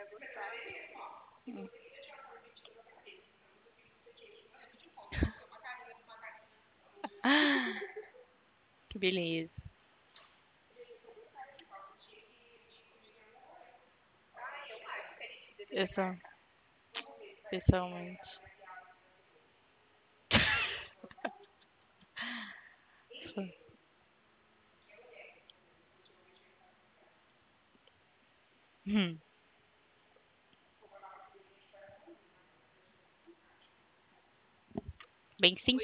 Que beleza. Eu sou, pessoalmente. Sou- Hum, bem